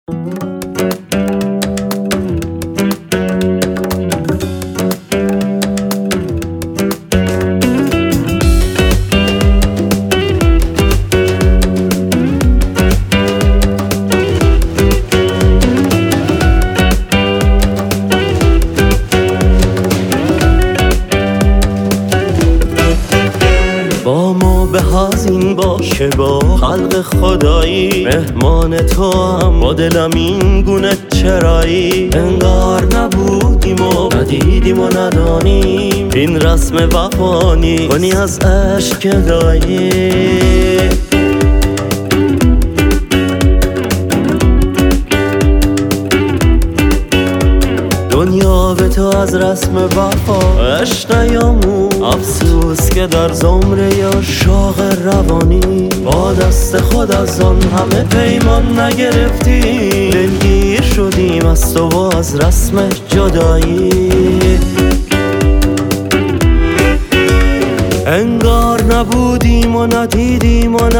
با ما به حزین باشه با خلق خدایی، مهمان تو هم با دلم این گونه چرایی. انگار نبودیم و ندیدیم و ندانیم، این رسم وفانی کنی از عشق گدایی. دنیا به تو از رسم وفا عشق نیامون، افسوس که در زمره یا شاق روانی با دست خود از آن همه پیمان نگرفتیم. دلگیر شدیم از تو و از رسم جدایی. انگار نبودیم و ندیدیم و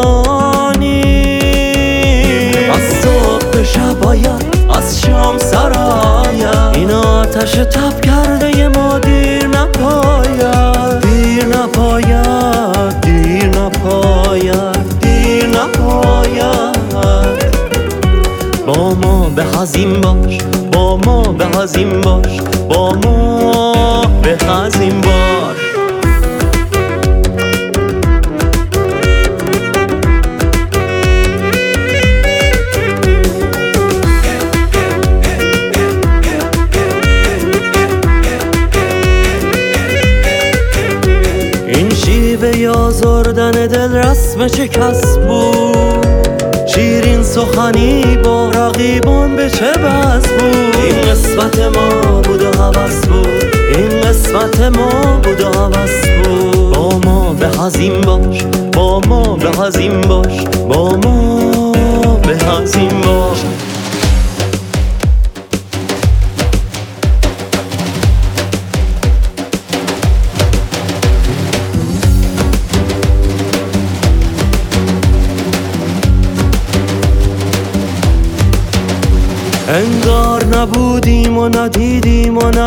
ندانیم، از صبح شب باید از شام سراید، این آتش تب کرده ی ما دیر نپاید، دیر نپاید، دیر نپاید، دیر نپاید. با ما به حزین باش، با ما به حزین باش، با ما به حزین باش. شیوه آزردن دل رسم چه کس بود، شیرین سخنی با رقیبان به چه بس بود. این قسمت ما بود و هوس بود، این قسمت ما بود و هوس بود. با ما به حزین باش، با ما به حزین باش، با ما به حزین باش. انگار نبودیم و ندیدیم و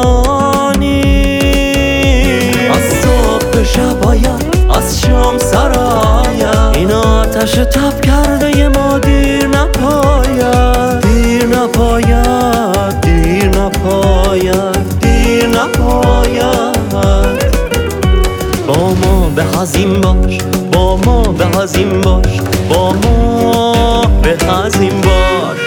ندانیم، از صبح شب باید از شام سراید، این آتش تب کرده ی ما دیر نپاید، دیر نپاید، دیر نپاید، دیر نپاید. با ما به حزین باش، با ما به حزین باش، با ما به حزین باش.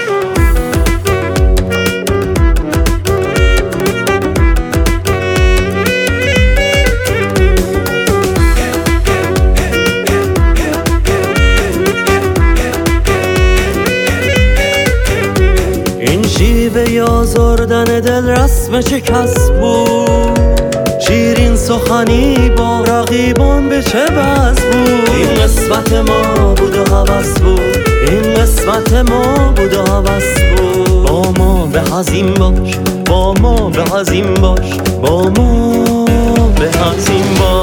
شیوه آزردن دل رسم چه کس بود، شیرین سخنی با رقیبان به چه بس بود. این قسمت ما بود و هوس بود، این قسمت ما بود و هوس بود. با ما به حزین باش، با ما به حزین باش، با ما به حزین باش.